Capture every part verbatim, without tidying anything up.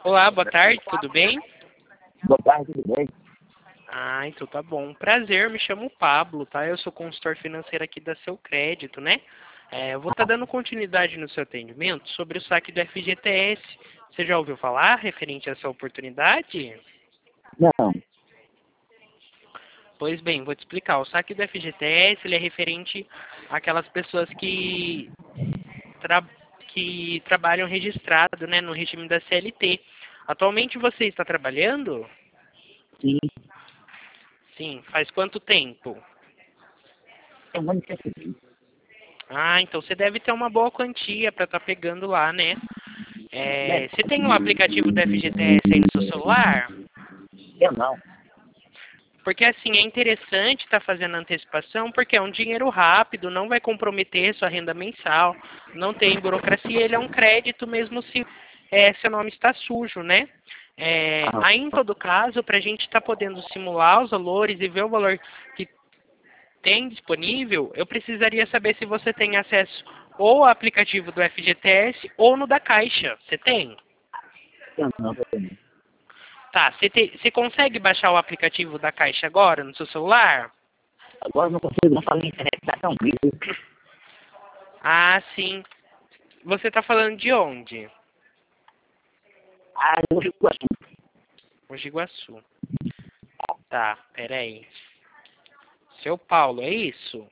Olá, boa tarde, tudo bem? Boa tarde, tudo bem? Ah, então tá bom. Prazer, me chamo Pablo, tá? Eu sou consultor financeiro aqui da Seu Crédito, né? É, eu vou estar dando continuidade no seu atendimento sobre o saque do F G T S. Você já ouviu falar referente a essa oportunidade? Não. Pois bem, vou te explicar. O saque do F G T S ele é referente àquelas pessoas que, tra que trabalham registrado, né, no regime da C L T. Atualmente você está trabalhando? Sim. Sim. Faz quanto tempo? É um ano de tempo. Ah, então você deve ter uma boa quantia para estar pegando lá, né? É, Bem, você tem o aplicativo do F G T S aí no seu celular? eu não. Porque assim, é interessante estar fazendo antecipação, porque é um dinheiro rápido, não vai comprometer sua renda mensal, não tem burocracia, ele é um crédito mesmo se é, seu nome está sujo, né? É, Ah, aí, em todo caso, para a gente estar podendo simular os valores e ver o valor que tem disponível, eu precisaria saber se você tem acesso ou ao aplicativo do F G T S ou no da Caixa. Você tem? eu não, eu não. Tá, você, te, você consegue baixar o aplicativo da Caixa agora no seu celular? Agora eu não consigo não falar na internet, tá tão vivo. Ah, sim. Você tá falando de onde? Ah, eu fico assim. Mogi Guaçu. Tá, peraí. Seu Paulo, é isso?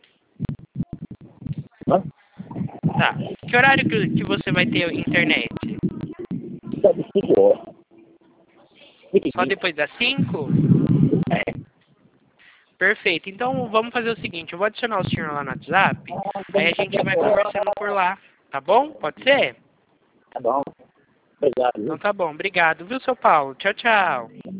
Hã? Tá. Que horário que, que você vai ter internet? Só de cinco horas. Só Pequenininho. depois das cinco? É. Perfeito. Então vamos fazer o seguinte, eu vou adicionar o senhor lá no WhatsApp, aí a gente vai conversando por lá, tá bom? Pode ser? Tá bom. Obrigado, Então viu? tá bom, obrigado, viu, seu Paulo? Tchau, tchau.